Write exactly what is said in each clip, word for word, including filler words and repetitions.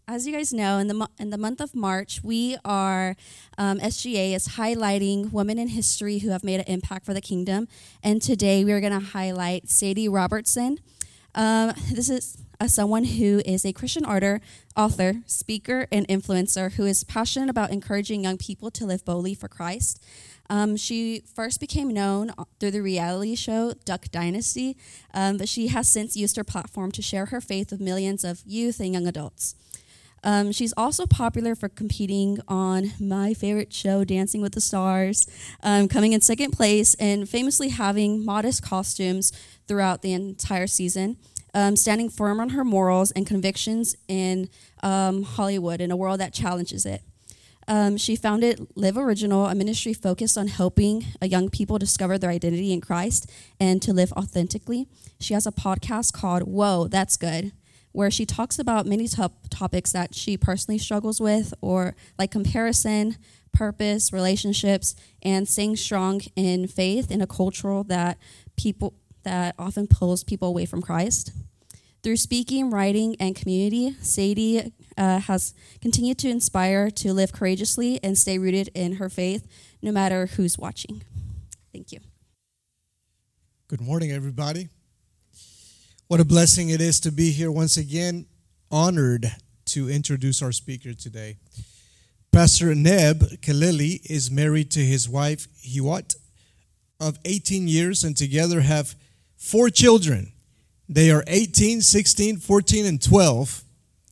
as you guys know, in the mo- in the month of March, we are, um, S G A is highlighting women in history who have made an impact for the kingdom. And today we are going to highlight Sadie Robertson. Um, this is uh, someone who is a Christian author, author, speaker, and influencer who is passionate about encouraging young people to live boldly for Christ. Um, she first became known through the reality show Duck Dynasty, um, but she has since used her platform to share her faith with millions of youth and young adults. Um, she's also popular for competing on my favorite show, Dancing with the Stars, um, coming in second place and famously having modest costumes throughout the entire season, um, standing firm on her morals and convictions in um, Hollywood in a world that challenges it. Um, she founded Live Original, a ministry focused on helping uh, young people discover their identity in Christ and to live authentically. She has a podcast called Whoa, That's Good, where she talks about many top topics that she personally struggles with, or like comparison, purpose, relationships, and staying strong in faith in a culture that people that often pulls people away from Christ. Through speaking, writing, and community, Sadie uh, has continued to inspire to live courageously and stay rooted in her faith, no matter who's watching. Thank you. Good morning, everybody. What a blessing it is to be here once again. Honored to introduce our speaker today. Pastor Neb Kaleli is married to his wife, Hiwat, of eighteen years, and together have four children. They are eighteen, sixteen, fourteen, and twelve.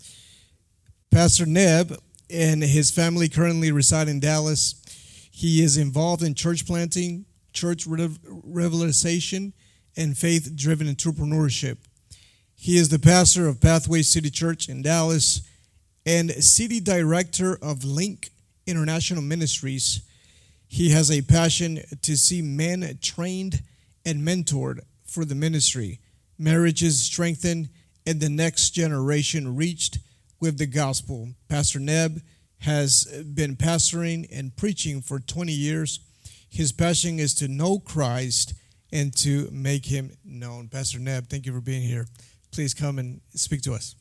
Pastor Neb and his family currently reside in Dallas. He is involved in church planting, church rev- revitalization, and faith-driven entrepreneurship. He is the pastor of Pathway City Church in Dallas and city director of Link International Ministries. He has a passion to see men trained and mentored for the ministry, marriages strengthened, and the next generation reached with the gospel. Pastor Neb has been pastoring and preaching for twenty years. His passion is to know Christ and to make him known. Pastor Neb, thank you for being here. Please come and speak to us.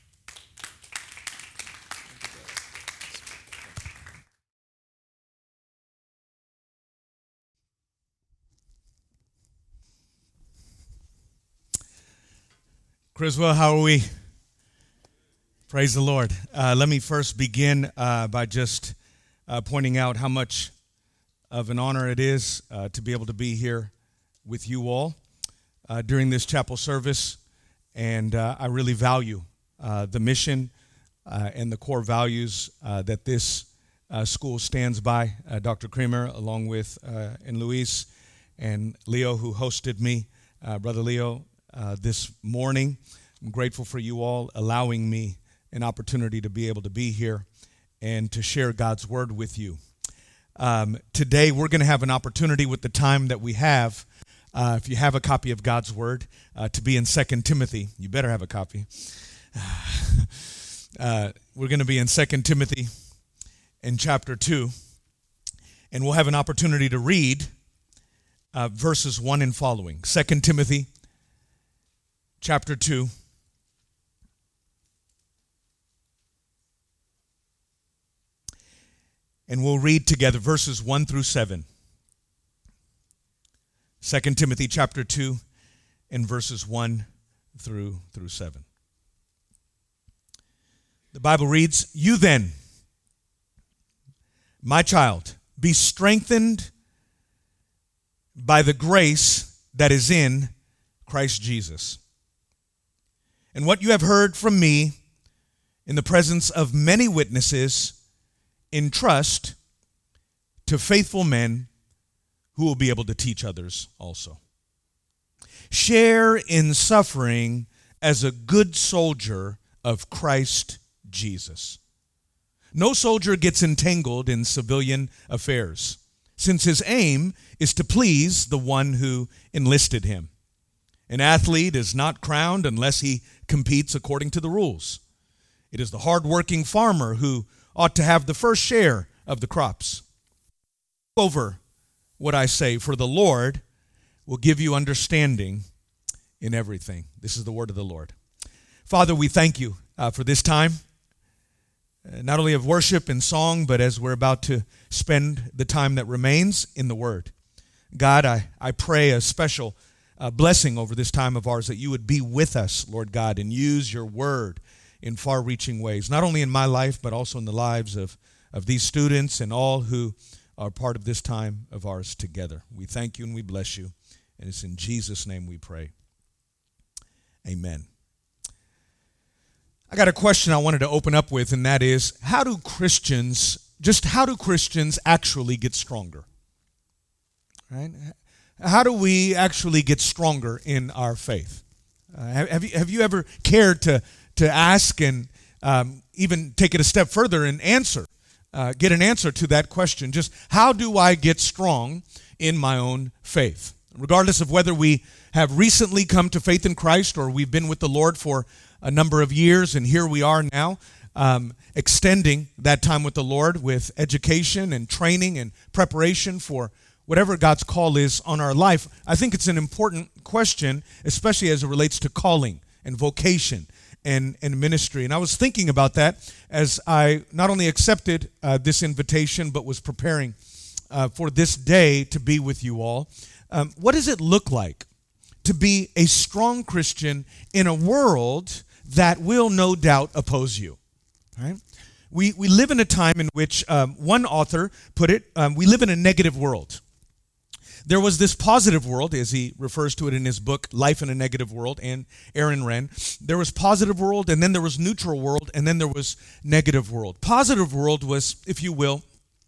Criswell, how are we? Praise the Lord. Uh, let me first begin uh, by just uh, pointing out how much of an honor it is uh, to be able to be here with you all uh, during this chapel service. And uh, I really value uh, the mission uh, and the core values uh, that this uh, school stands by. Uh, Doctor Kramer, along with uh, and Luis and Leo, who hosted me, uh, Brother Leo, uh, this morning. I'm grateful for you all allowing me an opportunity to be able to be here and to share God's word with you. Um, today, we're going to have an opportunity with the time that we have. Uh, if you have a copy of God's Word, uh, to be in Second Timothy. You better have a copy. Uh, we're going to be in Second Timothy in chapter two, and we'll have an opportunity to read uh, verses one and following. Second Timothy chapter two. And we'll read together verses one through seven. Second Timothy chapter two and verses one through through seven. The Bible reads, "You then, my child, be strengthened by the grace that is in Christ Jesus. And what you have heard from me in the presence of many witnesses, entrust to faithful men who will be able to teach others also. Share in suffering as a good soldier of Christ Jesus. No soldier gets entangled in civilian affairs, since his aim is to please the one who enlisted him. An athlete is not crowned unless he competes according to the rules. It is the hard-working farmer who ought to have the first share of the crops. Over what I say, for the Lord will give you understanding in everything." This is the word of the Lord. Father, we thank you uh, for this time. uh, not only of worship and song, but as we're about to spend the time that remains in the Word. God, I, I pray a special uh, blessing over this time of ours, that you would be with us, Lord God, and use your Word in far-reaching ways, not only in my life, but also in the lives of, of these students and all who are part of this time of ours together. We thank you and we bless you, and it's in Jesus' name we pray. Amen. I got a question I wanted to open up with, and that is, how do Christians, just how do Christians actually get stronger? Right? How do we actually get stronger in our faith? Uh, have, have you have you ever cared to to ask and um, even take it a step further and answer, uh, get an answer to that question? Just how do I get strong in my own faith? Regardless of whether we have recently come to faith in Christ or we've been with the Lord for a number of years, and here we are now, um, extending that time with the Lord with education and training and preparation for whatever God's call is on our life. I think it's an important question, especially as it relates to calling and vocation and, and ministry. And I was thinking about that as I not only accepted uh, this invitation, but was preparing uh, for this day to be with you all. Um, what does it look like to be a strong Christian in a world that will no doubt oppose you? Right? We, we live in a time in which um, one author put it, um, we live in a negative world. There was this positive world, as he refers to it in his book, Life in a Negative World, and Aaron Renn. There was positive world, and then there was neutral world, and then there was negative world. Positive world was, if you will,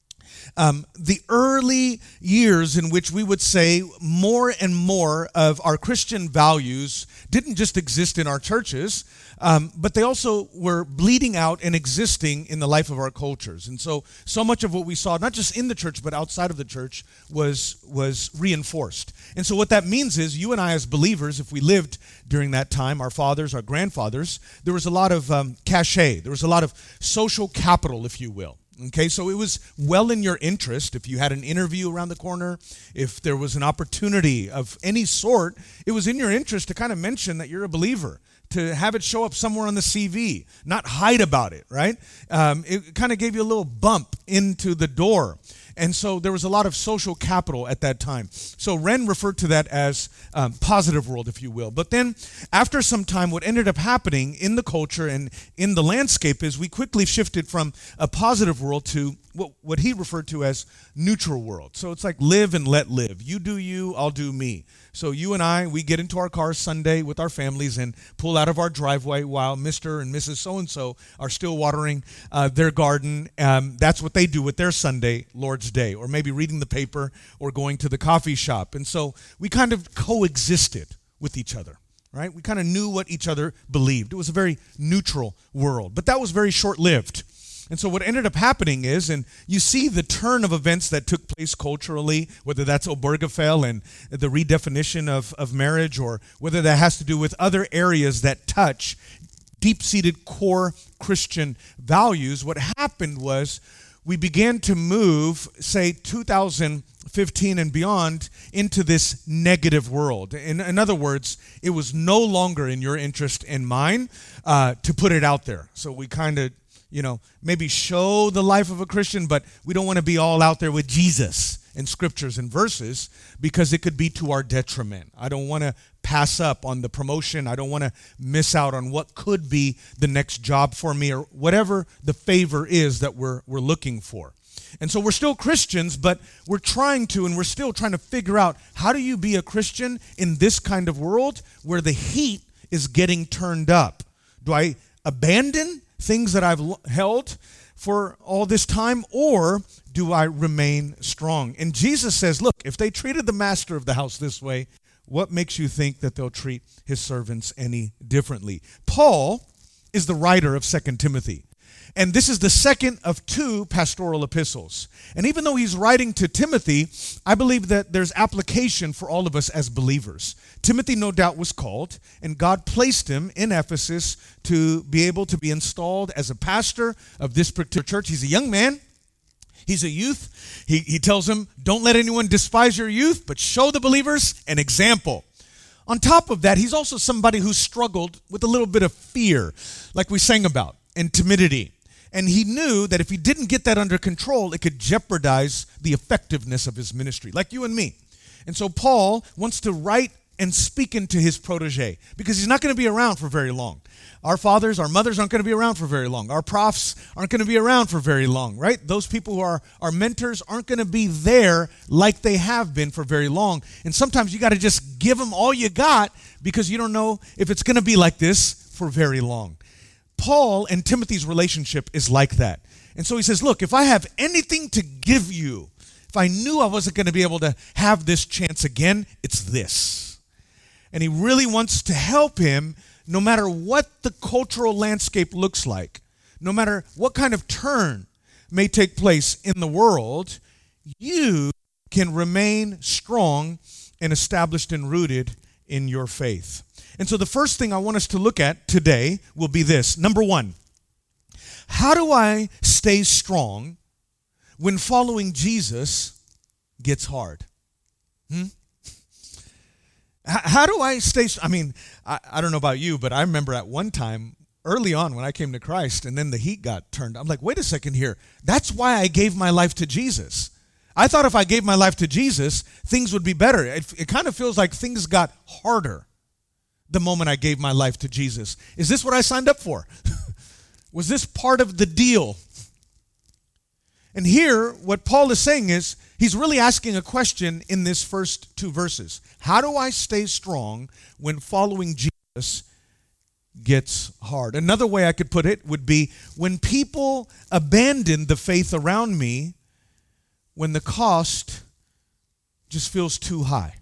Um, the early years in which we would say more and more of our Christian values didn't just exist in our churches, um, but they also were bleeding out and existing in the life of our cultures. And so, so much of what we saw, not just in the church, but outside of the church, was, was reinforced. And so what that means is, you and I as believers, if we lived during that time, our fathers, our grandfathers, there was a lot of um, cachet. There was a lot of social capital, if you will. Okay, so it was well in your interest if you had an interview around the corner, if there was an opportunity of any sort, it was in your interest to kind of mention that you're a believer, to have it show up somewhere on the C V, not hide about it, right? Um, it kind of gave you a little bump into the door. And so there was a lot of social capital at that time. So Renn referred to that as um, positive world, if you will. But then after some time, what ended up happening in the culture and in the landscape is we quickly shifted from a positive world to what, what he referred to as neutral world. So it's like live and let live. You do you, I'll do me. So you and I, we get into our cars Sunday with our families and pull out of our driveway while Mister and Missus So-and-so are still watering uh, their garden. Um, that's what they do with their Sunday, Lord's Day, or maybe reading the paper or going to the coffee shop. And so we kind of coexisted with each other, right? We kind of knew what each other believed. It was a very neutral world, but that was very short-lived. And so what ended up happening is, and you see the turn of events that took place culturally, whether that's Obergefell and the redefinition of, of marriage, or whether that has to do with other areas that touch deep-seated core Christian values. What happened was we began to move, say, two thousand fifteen and beyond, into this negative world. In, in other words, it was no longer in your interest and mine uh, to put it out there. So we kind of, you know, maybe show the life of a Christian, but we don't want to be all out there with Jesus and scriptures and verses, because it could be to our detriment. I don't want to pass up on the promotion. I don't want to miss out on what could be the next job for me, or whatever the favor is that we're we're looking for. And so we're still Christians, but we're trying to, and we're still trying to figure out, how do you be a Christian in this kind of world where the heat is getting turned up? Do I abandon things that I've held for all this time, or do I remain strong? And Jesus says, look, if they treated the master of the house this way, what makes you think that they'll treat his servants any differently? Paul is the writer of Second Timothy. And this is the second of two pastoral epistles. And even though he's writing to Timothy, I believe that there's application for all of us as believers. Timothy, no doubt, was called, and God placed him in Ephesus to be able to be installed as a pastor of this particular church. He's a young man. He's a youth. He, he tells him, don't let anyone despise your youth, but show the believers an example. On top of that, he's also somebody who struggled with a little bit of fear, like we sang about, and timidity. And he knew that if he didn't get that under control, it could jeopardize the effectiveness of his ministry, like you and me. And so Paul wants to write and speak into his protege because he's not going to be around for very long. Our fathers, our mothers aren't going to be around for very long. Our profs aren't going to be around for very long, right? Those people who are our mentors aren't going to be there like they have been for very long. And sometimes you got to just give them all you got because you don't know if it's going to be like this for very long. Paul and Timothy's relationship is like that. And so he says, look, if I have anything to give you, if I knew I wasn't going to be able to have this chance again, it's this. And he really wants to help him no matter what the cultural landscape looks like, no matter what kind of turn may take place in the world, you can remain strong and established and rooted in your faith. And so the first thing I want us to look at today will be this. Number one, how do I stay strong when following Jesus gets hard? Hmm? How do I stay, I mean, I, I don't know about you, but I remember at one time, early on when I came to Christ, and then the heat got turned, I'm like, wait a second here. That's why I gave my life to Jesus. I thought if I gave my life to Jesus, things would be better. It, it kind of feels like things got harder the moment I gave my life to Jesus. Is this what I signed up for? Was this part of the deal? And here, what Paul is saying is, he's really asking a question in this first two verses. How do I stay strong when following Jesus gets hard? Another way I could put it would be, when people abandon the faith around me, when the cost just feels too high.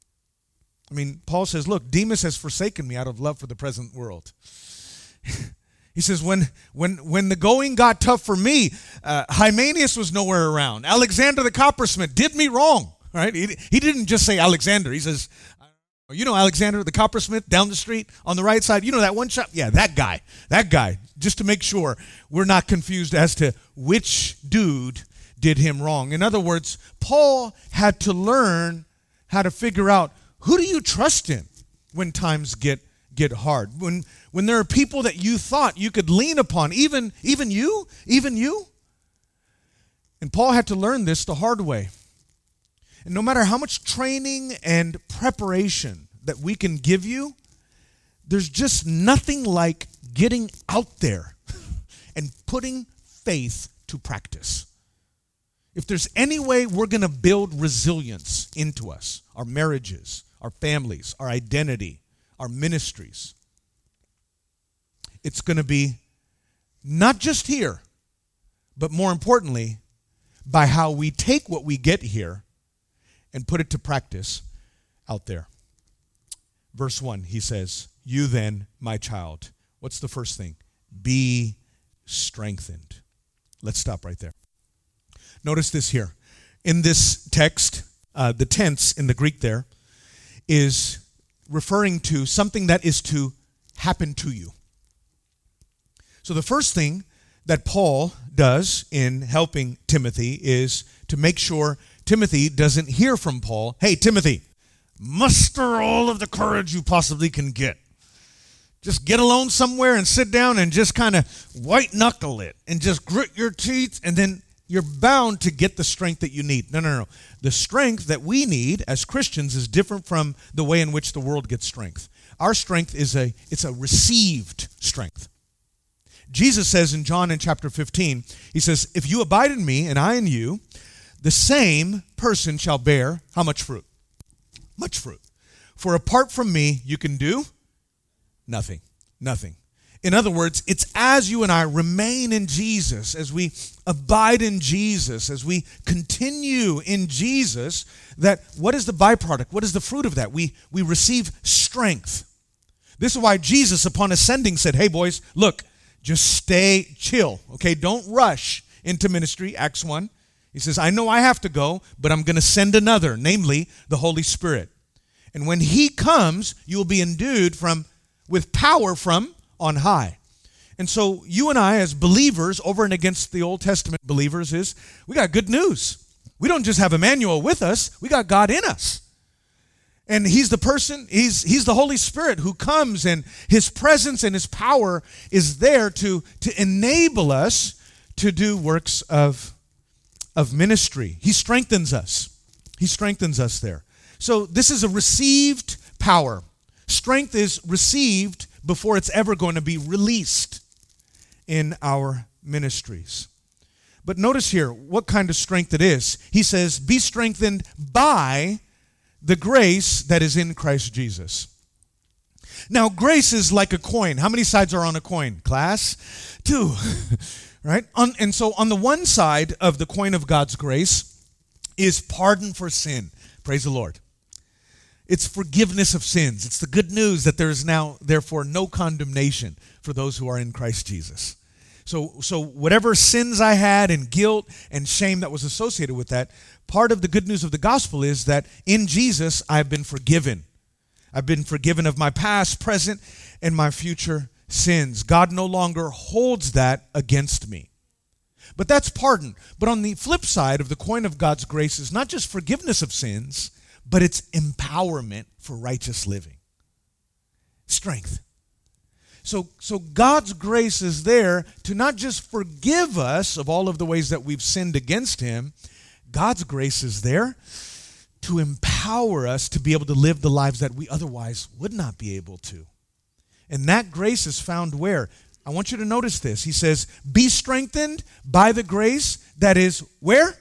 I mean, Paul says, look, Demas has forsaken me out of love for the present world. He says, when when when the going got tough for me, uh, Hymenaeus was nowhere around. Alexander the coppersmith did me wrong, right? He, he didn't just say Alexander. He says, you know Alexander the coppersmith down the street on the right side? You know that one shop? Yeah, that guy. That guy. Just to make sure we're not confused as to which dude did him wrong. In other words, Paul had to learn how to figure out, who do you trust in when times get get hard? When when there are people that you thought you could lean upon, even, even you, even you. And Paul had to learn this the hard way. And no matter how much training and preparation that we can give you, there's just nothing like getting out there and putting faith to practice. If there's any way we're going to build resilience into us, our marriages, our families, our identity, our ministries, it's going to be not just here, but more importantly, by how we take what we get here and put it to practice out there. Verse one, he says, you then, my child. What's the first thing? Be strengthened. Let's stop right there. Notice this here. In this text, uh, the tense in the Greek there is referring to something that is to happen to you. So the first thing that Paul does in helping Timothy is to make sure Timothy doesn't hear from Paul, hey, Timothy, muster all of the courage you possibly can get. Just get alone somewhere and sit down and just kind of white knuckle it and just grit your teeth, and then you're bound to get the strength that you need. No, no, no. The strength that we need as Christians is different from the way in which the world gets strength. Our strength is a, it's a received strength. Jesus says in John in chapter fifteen, he says, if you abide in me and I in you, the same person shall bear how much fruit? Much fruit. For apart from me, you can do nothing. Nothing. In other words, it's as you and I remain in Jesus, as we abide in Jesus, as we continue in Jesus, that what is the byproduct? What is the fruit of that? We, we receive strength. This is why Jesus, upon ascending, said, hey boys, look, just stay chill, okay? Don't rush into ministry, Acts one. He says, I know I have to go, but I'm going to send another, namely the Holy Spirit. And when he comes, you will be endued from with power from on high. And so you and I as believers over and against the Old Testament believers is, we got good news. We don't just have Emmanuel with us, we got God in us. And he's the person, he's he's the Holy Spirit who comes, and his presence and his power is there to, to enable us to do works of, of ministry. He strengthens us. He strengthens us there. So this is a received power. Strength is received before it's ever going to be released in our ministries. But notice here what kind of strength it is. He says, be strengthened by the grace that is in Christ Jesus. Now, grace is like a coin. How many sides are on a coin? Class? Two. Right? On, and so on the one side of the coin of God's grace is pardon for sin. Praise the Lord. It's forgiveness of sins. It's the good news that there is now, therefore, no condemnation for those who are in Christ Jesus. So, so whatever sins I had and guilt and shame that was associated with that, part of the good news of the gospel is that in Jesus, I've been forgiven. I've been forgiven of my past, present, and my future sins. God no longer holds that against me. But that's pardon. But on the flip side of the coin of God's grace is not just forgiveness of sins, but it's empowerment for righteous living. Strength. So, so God's grace is there to not just forgive us of all of the ways that we've sinned against Him. God's grace is there to empower us to be able to live the lives that we otherwise would not be able to. And that grace is found where? I want you to notice this. He says, be strengthened by the grace that is where?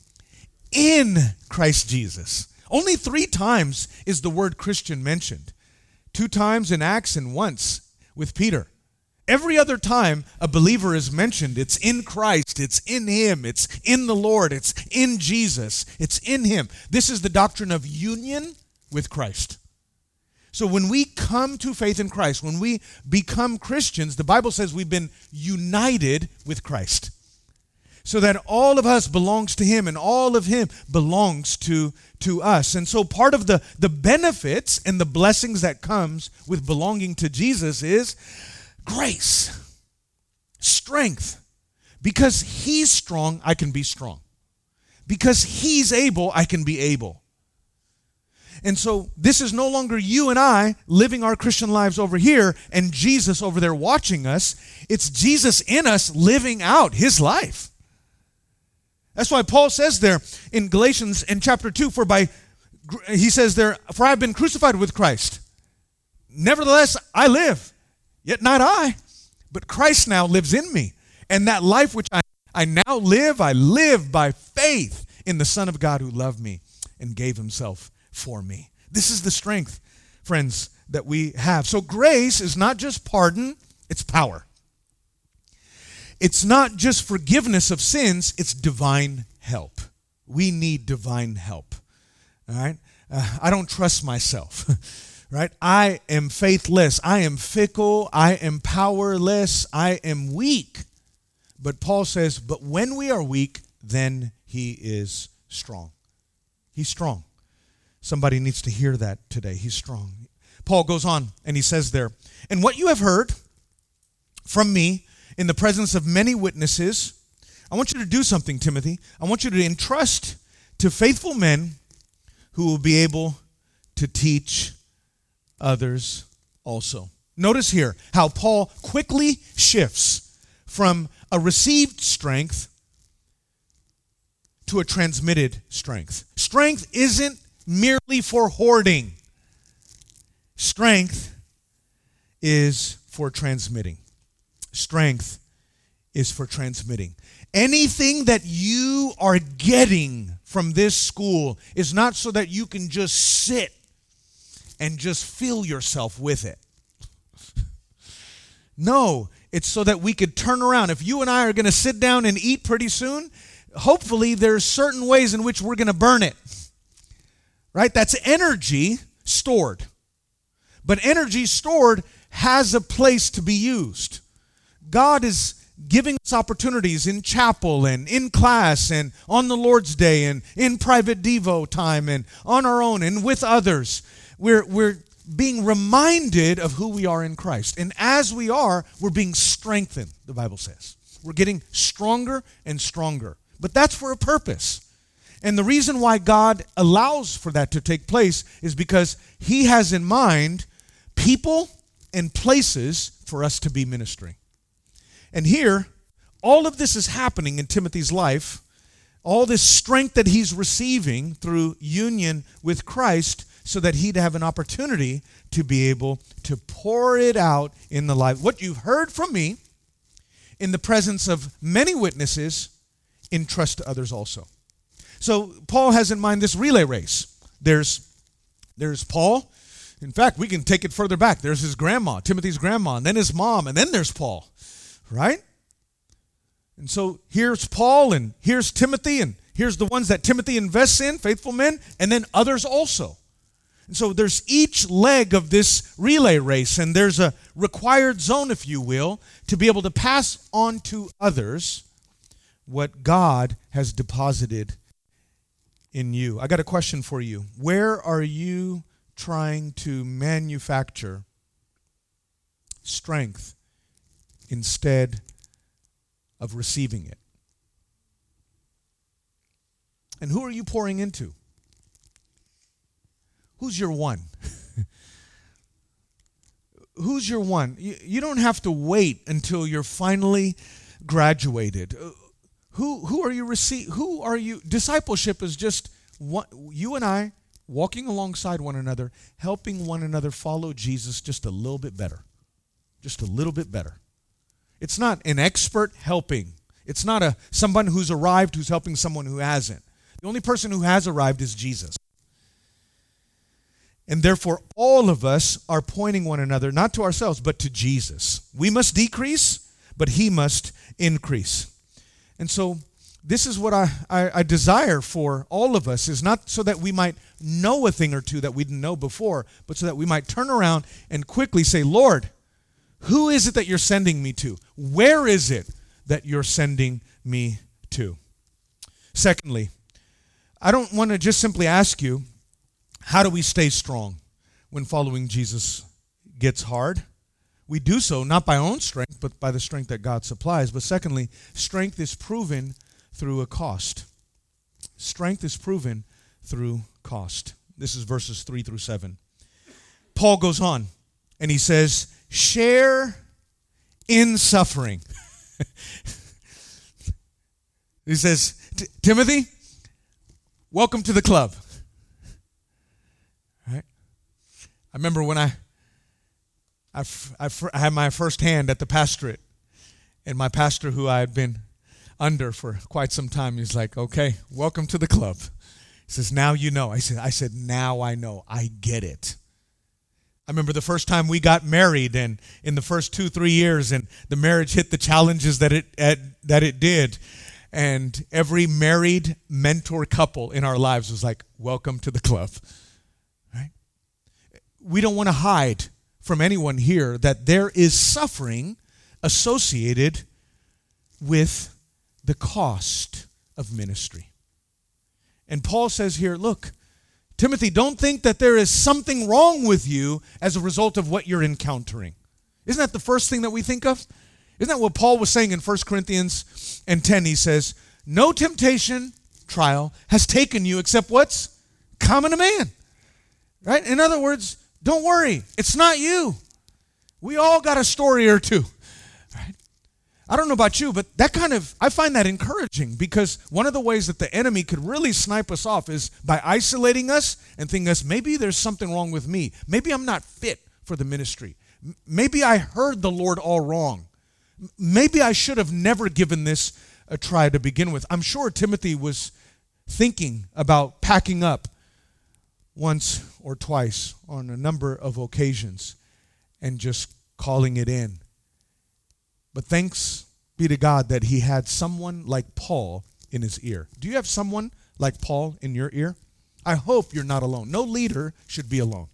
In Christ Jesus. Only three times is the word Christian mentioned. Two times in Acts and once with Peter. Every other time a believer is mentioned, it's in Christ, it's in Him, it's in the Lord, it's in Jesus, it's in Him. This is the doctrine of union with Christ. So when we come to faith in Christ, when we become Christians, the Bible says we've been united with Christ. So that all of us belongs to Him and all of Him belongs to, to us. And so part of the, the benefits and the blessings that comes with belonging to Jesus is grace, strength. Because He's strong, I can be strong. Because He's able, I can be able. And so this is no longer you and I living our Christian lives over here and Jesus over there watching us. It's Jesus in us living out His life. That's why Paul says there in Galatians in chapter two, for by, he says there, for I have been crucified with Christ. Nevertheless, I live, yet not I, but Christ now lives in me. And that life which I, I now live, I live by faith in the Son of God who loved me and gave Himself for me. This is the strength, friends, that we have. So grace is not just pardon, it's power. It's not just forgiveness of sins, it's divine help. We need divine help. All right? Uh, I don't trust myself. Right? I am faithless. I am fickle. I am powerless. I am weak. But Paul says, but when we are weak, then He is strong. He's strong. Somebody needs to hear that today. He's strong. Paul goes on and he says there, and what you have heard from me in the presence of many witnesses, I want you to do something, Timothy. I want you to entrust to faithful men who will be able to teach others also. Notice here how Paul quickly shifts from a received strength to a transmitted strength. Strength isn't merely for hoarding. Strength is for transmitting. Strength is for transmitting. Anything that you are getting from this school is not so that you can just sit and just fill yourself with it. No, it's so that we could turn around. If you and I are going to sit down and eat pretty soon, hopefully there's certain ways in which we're going to burn it. Right? That's energy stored. But energy stored has a place to be used. God is giving us opportunities in chapel and in class and on the Lord's Day and in private Devo time and on our own and with others. We're, we're being reminded of who we are in Christ. And as we are, we're being strengthened, the Bible says. We're getting stronger and stronger. But that's for a purpose. And the reason why God allows for that to take place is because He has in mind people and places for us to be ministering. And here, all of this is happening in Timothy's life, all this strength that he's receiving through union with Christ, so that he'd have an opportunity to be able to pour it out in the life. What you've heard from me in the presence of many witnesses, entrust to others also. So Paul has in mind this relay race. There's, there's Paul. In fact, we can take it further back. There's his grandma, Timothy's grandma, and then his mom, and then there's Paul, right? And so here's Paul, and here's Timothy, and here's the ones that Timothy invests in, faithful men, and then others also. And so there's each leg of this relay race, and there's a required zone, if you will, to be able to pass on to others what God has deposited in you. I got a question for you. Where are you trying to manufacture strength instead of receiving it? And who are you pouring into? Who's your one? Who's your one? You, you don't have to wait until you're finally graduated. Uh, who who are you receive? Who are you? Discipleship is just one, you and I walking alongside one another, helping one another follow Jesus just a little bit better, just a little bit better. It's not an expert helping. It's not a someone who's arrived who's helping someone who hasn't. The only person who has arrived is Jesus. And therefore, all of us are pointing one another, not to ourselves, but to Jesus. We must decrease, but he must increase. And so this is what I, I, I desire for all of us, is not so that we might know a thing or two that we didn't know before, but so that we might turn around and quickly say, Lord, who is it that you're sending me to? Where is it that you're sending me to? Secondly, I don't want to just simply ask you, how do we stay strong when following Jesus gets hard? We do so not by our own strength, but by the strength that God supplies. But secondly, strength is proven through a cost. Strength is proven through cost. This is verses three through seven. Paul goes on and he says, share in suffering. He says, Timothy, welcome to the club. Right? I remember when I, I, f- I, f- I had my first hand at the pastorate, and my pastor, who I had been under for quite some time, he's like, okay, welcome to the club. He says, now you know. I said, I said, now I know. I get it. I remember the first time we got married, and in the first two, three years, and the marriage hit the challenges that it at, that it did. And every married mentor couple in our lives was like, welcome to the club. Right? We don't want to hide from anyone here that there is suffering associated with the cost of ministry. And Paul says here, look, Timothy, don't think that there is something wrong with you as a result of what you're encountering. Isn't that the first thing that we think of? Isn't that what Paul was saying in First Corinthians and ten? He says, no temptation, trial, has taken you except what's common to man. Right? In other words, don't worry. It's not you. We all got a story or two. Right? I don't know about you, but that kind of, I find that encouraging, because one of the ways that the enemy could really snipe us off is by isolating us and thinking us, maybe there's something wrong with me. Maybe I'm not fit for the ministry. Maybe I heard the Lord all wrong. Maybe I should have never given this a try to begin with. I'm sure Timothy was thinking about packing up once or twice on a number of occasions and just calling it in. But thanks be to God that he had someone like Paul in his ear. Do you have someone like Paul in your ear? I hope you're not alone. No leader should be alone.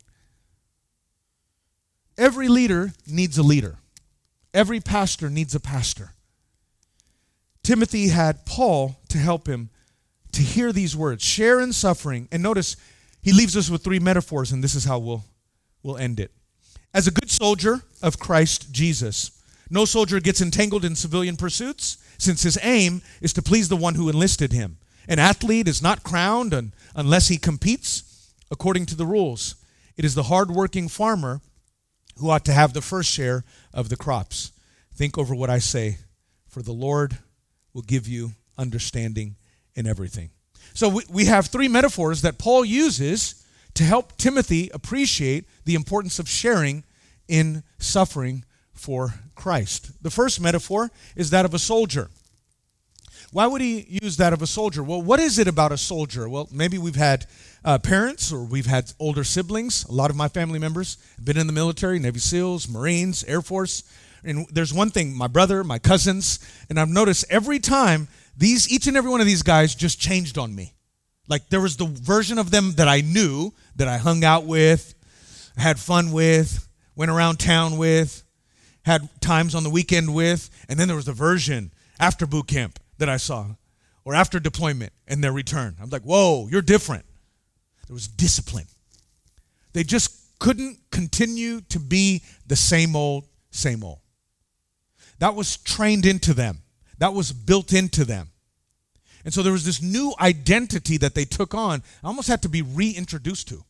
Every leader needs a leader. Every pastor needs a pastor. Timothy had Paul to help him to hear these words, share in suffering. And notice, he leaves us with three metaphors, and this is how we'll, we'll end it. As a good soldier of Christ Jesus, no soldier gets entangled in civilian pursuits, since his aim is to please the one who enlisted him. An athlete is not crowned un- unless he competes according to the rules. It is the hard-working farmer who ought to have the first share of the crops. Think over what I say for the Lord will give you understanding in everything. So we, we have three metaphors that Paul uses to help Timothy appreciate the importance of sharing in suffering for Christ. The first metaphor is that of a soldier. Why would he use that of a soldier? Well, what is it about a soldier? Well, maybe we've had uh, parents or we've had older siblings. A lot of my family members have been in the military, Navy SEALs, Marines, Air Force. And there's one thing, my brother, my cousins, and I've noticed every time these, each and every one of these guys just changed on me. Like there was the version of them that I knew, that I hung out with, had fun with, went around town with, had times on the weekend with, and then there was the version after boot camp that I saw, or after deployment and their return. I'm like, whoa, you're different. There was discipline. They just couldn't continue to be the same old, same old. That was trained into them. That was built into them. And so there was this new identity that they took on, almost had to be reintroduced to.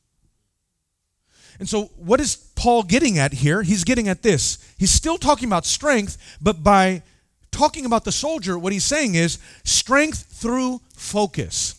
And so what is Paul getting at here? He's getting at this. He's still talking about strength, but by talking about the soldier, what he's saying is strength through focus.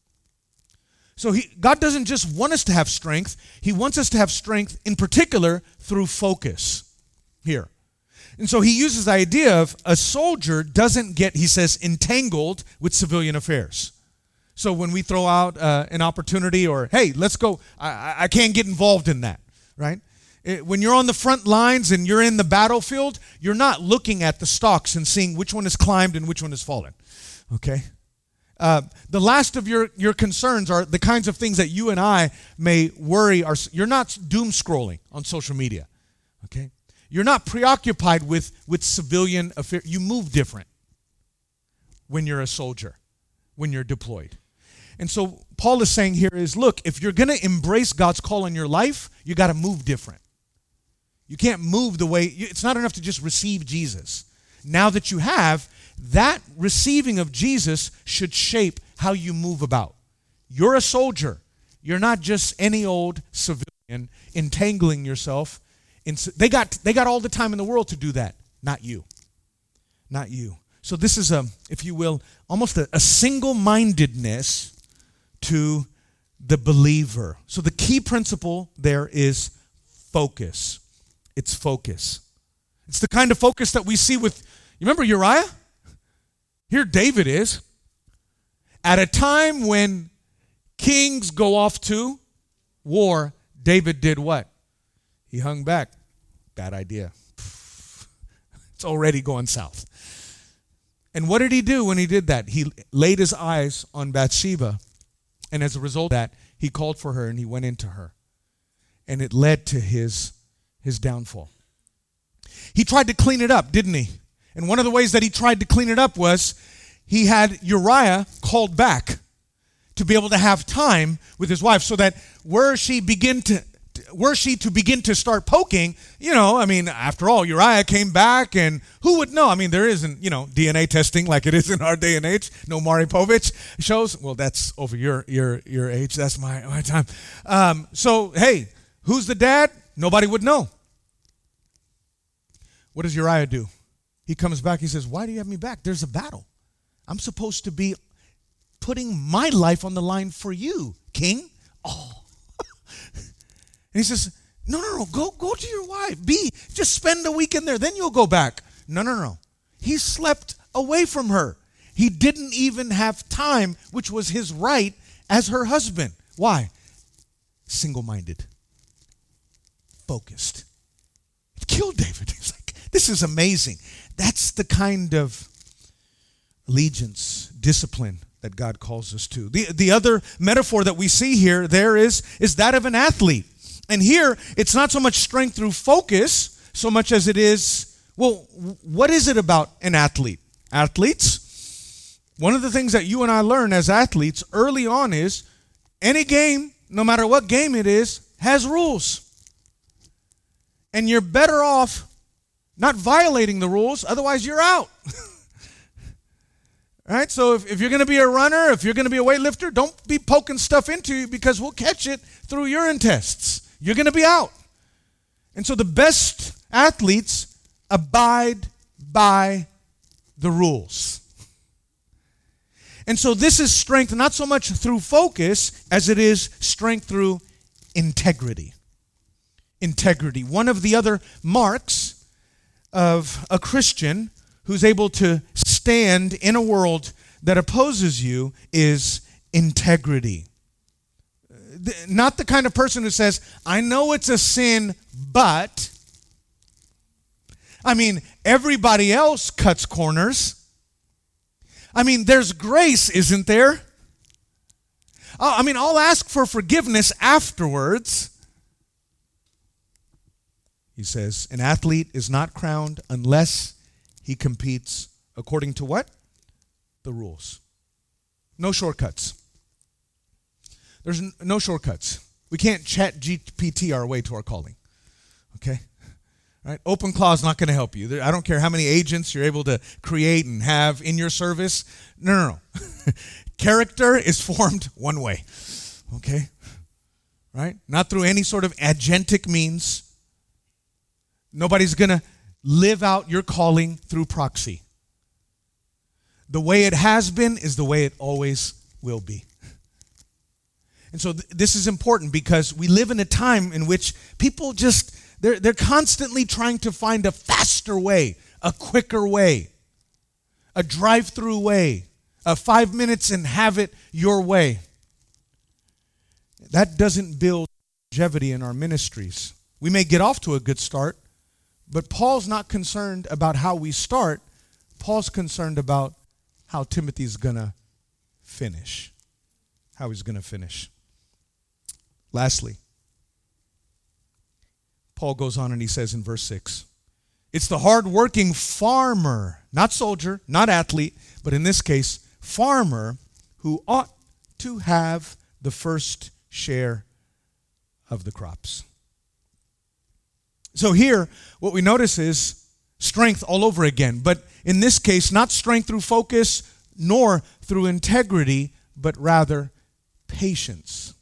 So he, God doesn't just want us to have strength. He wants us to have strength in particular through focus here. And so he uses the idea of a soldier doesn't get, he says, entangled with civilian affairs. So when we throw out uh, an opportunity or, hey, let's go, I, I can't get involved in that, right? It, when you're on the front lines and you're in the battlefield, you're not looking at the stalks and seeing which one has climbed and which one has fallen, okay? Uh, the last of your, your concerns are the kinds of things that you and I may worry. Are, you're not doom scrolling on social media, okay? You're not preoccupied with, with civilian affairs. You move different when you're a soldier, when you're deployed. And so Paul is saying here is, look, if you're going to embrace God's call in your life, you got to move different. You can't move the way, it's not enough to just receive Jesus. Now that you have, that receiving of Jesus should shape how you move about. You're a soldier. You're not just any old civilian entangling yourself. In, they got, they got all the time in the world to do that. Not you. Not you. So this is, a, if you will, almost a, a single-mindedness to the believer. So the key principle there is focus. It's focus. It's the kind of focus that we see with, you remember Uriah? Here David is. At a time when kings go off to war, David did what? He hung back. Bad idea. It's already going south. And what did he do when he did that? He laid his eyes on Bathsheba. And as a result of that, he called for her and he went into her. And it led to his, his downfall. He tried to clean it up, didn't he? And one of the ways that he tried to clean it up was he had Uriah called back to be able to have time with his wife so that were she begin to were she to begin to start poking, you know, I mean, after all, Uriah came back and who would know? I mean, there isn't, you know, D N A testing like it is in our day and age. No Maury Povich shows. Well, that's over your your your age. That's my, my time. Um, so, hey, who's the dad? Nobody would know. What does Uriah do? He comes back. He says, why do you have me back? There's a battle. I'm supposed to be putting my life on the line for you, king. Oh. And he says, no, no, no, go, go to your wife. Be, just spend a weekend there. Then you'll go back. No, no, no. He slept away from her. He didn't even have time, which was his right as her husband. Why? Single-minded. Focused. It killed David. He's like, this is amazing. That's the kind of allegiance, discipline that God calls us to. The, the other metaphor that we see here, there is, is that of an athlete. And here, it's not so much strength through focus, so much as it is, well, what is it about an athlete? Athletes, one of the things that you and I learn as athletes early on is any game, no matter what game it is, has rules. And you're better off not violating the rules, otherwise you're out. Right? So if, if you're going to be a runner, if you're going to be a weightlifter, don't be poking stuff into you because we'll catch it through urine tests. You're going to be out. And so the best athletes abide by the rules. And so this is strength not so much through focus as it is strength through integrity. Integrity. One of the other marks of a Christian who's able to stand in a world that opposes you is integrity. Not the kind of person who says, I know it's a sin, but... I mean, everybody else cuts corners. I mean, there's grace, isn't there? I mean, I'll ask for forgiveness afterwards. He says, an athlete is not crowned unless he competes according to what? The rules. No shortcuts. There's no shortcuts. We can't chat G P T our way to our calling. Okay? Right? Open Claw is not going to help you. I don't care how many agents you're able to create and have in your service. No, no, no. Character is formed one way. Okay? Right? Not through any sort of agentic means. Nobody's going to live out your calling through proxy. The way it has been is the way it always will be. And so th- this is important because we live in a time in which people just... They're, they're constantly trying to find a faster way, a quicker way, a drive-through way, a five minutes and have it your way. That doesn't build longevity in our ministries. We may get off to a good start, but Paul's not concerned about how we start. Paul's concerned about how Timothy's going to finish, how he's going to finish. Lastly, Paul goes on and he says in verse six, it's the hard-working farmer, not soldier, not athlete, but in this case, farmer, who ought to have the first share of the crops. So here, what we notice is strength all over again, but in this case, not strength through focus, nor through integrity, but rather patience.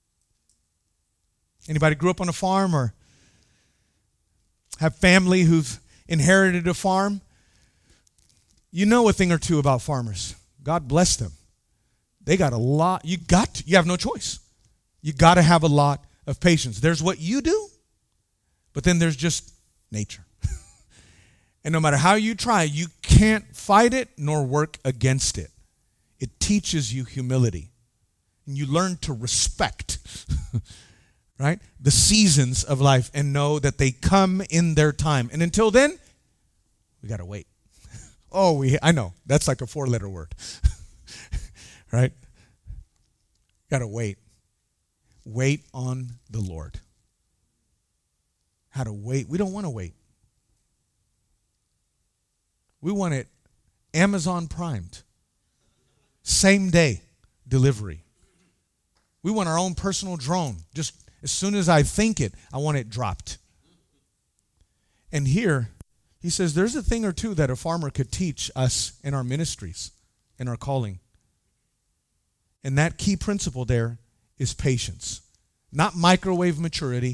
Anybody grew up on a farm or have family who've inherited a farm? You know a thing or two about farmers. God bless them. They got a lot. You got to, you have no choice. You got to have a lot of patience. There's what you do, but then there's just nature. And no matter how you try, you can't fight it nor work against it. It teaches you humility. And you learn to respect right? The seasons of life and know that they come in their time. And until then, we got to wait. Oh, we I know. That's like a four-letter word. Right? Got to wait. Wait on the Lord. How to wait. We don't want to wait. We want it Amazon primed. Same day delivery. We want our own personal drone. Just as soon as I think it, I want it dropped. And here, he says there's a thing or two that a farmer could teach us in our ministries, in our calling. And that key principle there is patience. Not microwave maturity,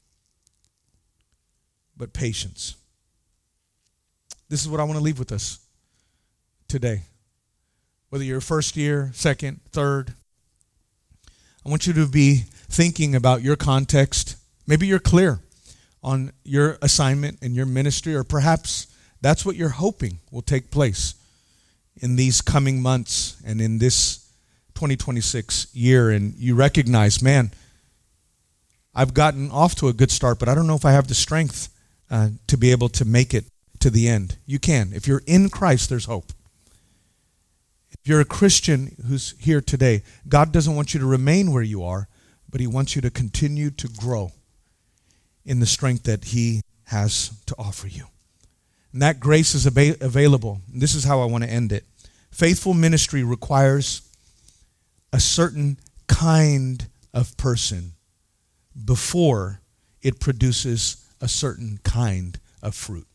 but patience. This is what I want to leave with us today. Whether you're first year, second, third, I want you to be thinking about your context. Maybe you're clear on your assignment and your ministry, or perhaps that's what you're hoping will take place in these coming months and in this twenty twenty-six year. And you recognize, man, I've gotten off to a good start, but I don't know if I have the strength uh, to be able to make it to the end. You can. If you're in Christ, there's hope. If you're a Christian who's here today, God doesn't want you to remain where you are, but he wants you to continue to grow in the strength that he has to offer you. And that grace is ab- available. And this is how I want to end it. Faithful ministry requires a certain kind of person before it produces a certain kind of fruit.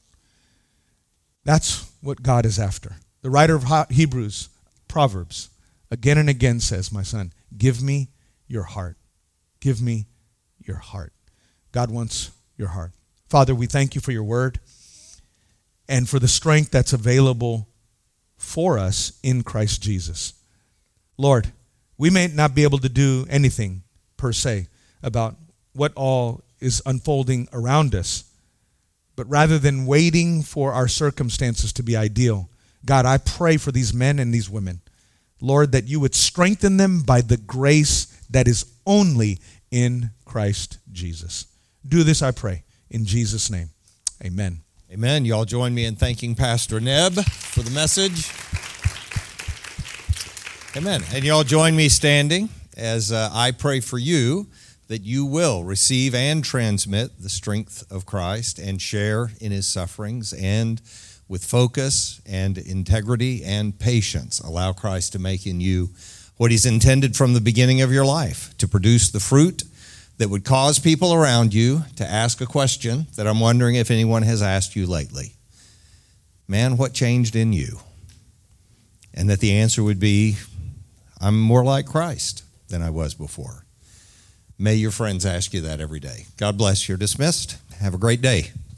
That's what God is after. The writer of Hebrews, Proverbs, again and again says, my son, give me your heart. Give me your heart. God wants your heart. Father, we thank you for your word. and for the strength that's available for us in Christ Jesus. Lord, we may not be able to do anything per se about what all is unfolding around us, but rather than waiting for our circumstances to be ideal, God, I pray for these men and these women, Lord, that you would strengthen them by the grace that is only in Christ Jesus. Do this, I pray, in Jesus' name. Amen. Amen. Y'all join me in thanking Pastor Neb for the message. Amen. And y'all join me standing as uh, I pray for you that you will receive and transmit the strength of Christ and share in his sufferings, and with focus and integrity and patience, allow Christ to make in you what he's intended from the beginning of your life, to produce the fruit that would cause people around you to ask a question that I'm wondering if anyone has asked you lately. Man, what changed in you? And that the answer would be, I'm more like Christ than I was before. May your friends ask you that every day. God bless. You're dismissed. Have a great day.